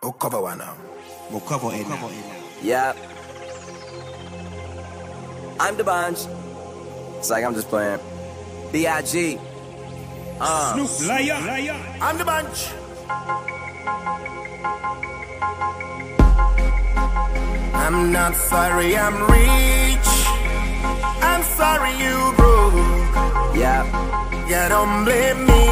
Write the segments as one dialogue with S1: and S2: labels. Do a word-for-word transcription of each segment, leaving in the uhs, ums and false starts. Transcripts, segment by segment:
S1: Go cover one now.
S2: Go cover it now.
S3: Yeah. I'm the bunch. It's like I'm just playing. B I G Uh.
S2: Snoop Liar.
S1: I'm the bunch. I'm not sorry I'm rich. I'm sorry you broke.
S3: Yeah.
S1: Yeah, don't blame me.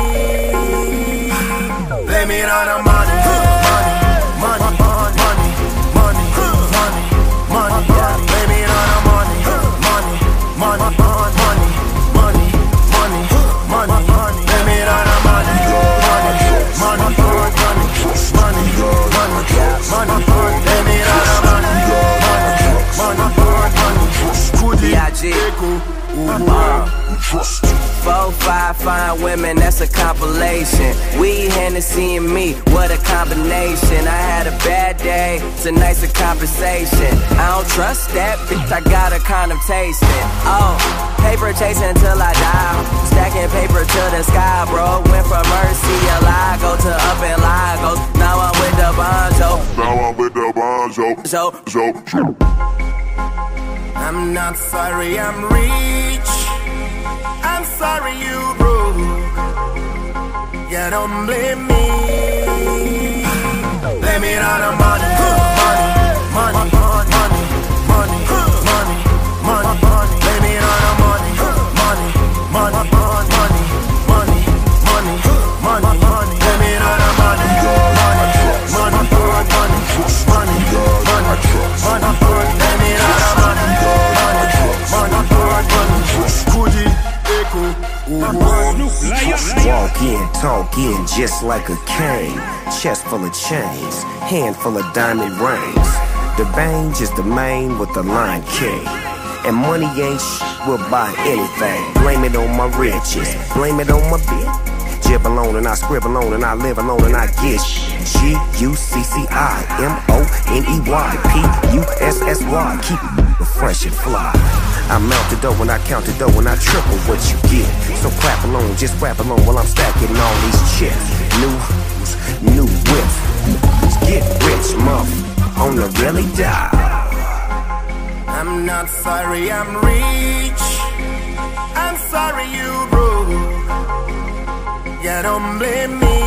S1: Blame it on the money. Money, money, money, money, money, money, money. Blame it on the money. Money, money, money, money, money, money, money. Blame it on the money. Money, money, money, money, money, money, money. Blame it on the money. Money, money, money.
S3: B I G Uh. Four, five fine women, that's a compilation. We, Hennessy, and me, what a combination. I had a bad day, tonight's a conversation. I don't trust that bitch, I got a condom tasting. Oh, paper chasing till I die. Stacking paper to the sky, bro. Went from Mercy, Lago to up in Lagos. Now I'm with the Bonzo.
S4: Now I'm with the Bonzo.
S3: So,
S4: So, so.
S1: I'm not sorry I'm rich. I'm sorry you broke. Yeah, don't blame me. Blame it on the money. Money, money, money, money, money, money, money. Blame it on the money. Money, money, money, money, money, money, money. Blame it on the money. Money, money, money, money, money, money, money. Blame it on the money.
S5: Walk in, talk in, just like a king. Chest full of chains, hand full of diamond rings. The bang just the main with the line king. And money ain't sh**, will buy anything. Blame it on my riches, blame it on my bitch. Jib alone and I scribble on and I live alone and I get G U C C I M O N E Y P U S S Y. Keep it fresh and fly. I mount the dough when I count the dough and I triple what you get. So clap along, just rap along while I'm stacking all these chips. New hoes, new whips. Get rich, muff, on the really die.
S1: I'm not sorry I'm rich. I'm sorry you broke. Yeah, don't blame me.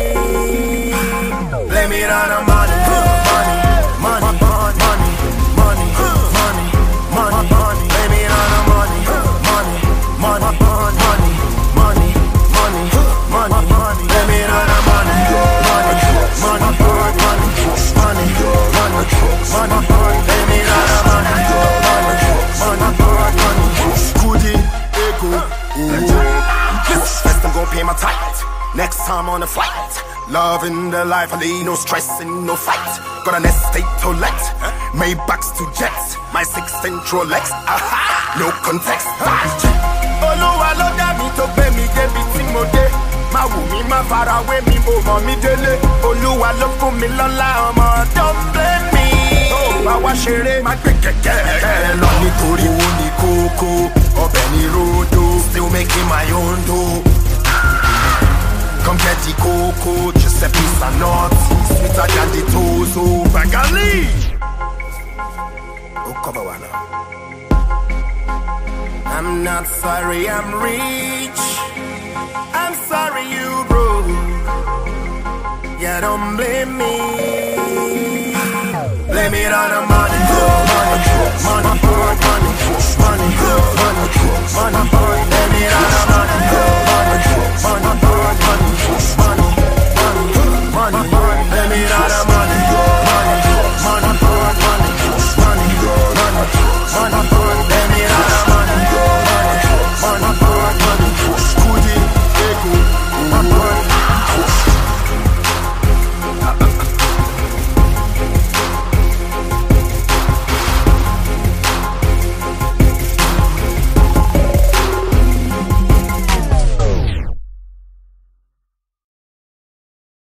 S1: Blame it on the money. Money, money, money, money, money, money, money. Blame it on the money. Money, money, money, money, money, money, money. Blame it on the money. Money, money, money, money, money, money, money. Blame it on the money. Money, money, money. Goody, echo, ooh. First I'm gon' pay my tithe. Next time on the flight. Loving the life, I need no stress and no fight. Got an estate to let, Maybachs to jets, my six central legs. Aha, no context. Olúwa ló dá mi tó gbé mi débi tí mo dé. Má wù mí, má fara wé mi, ó mọ̀ mí délé. Olúwa ló fún mi lọ́lá ọmọ, don't blame me. Tó bá wá ṣeré, má gbé kẹ̀kẹ́ lọ nítorí owó ní kókó, ọbẹ̀ ní rodo, still making my own dough. Come get the cocoa, Giuseppe Zanotti, sweeter than the Tozo, Bagali. Go cover one now. I'm not sorry I'm rich. I'm sorry you broke. Yeah, don't blame me. Blame it on the money. Money, money, money, money, money, money, money. Blame it on the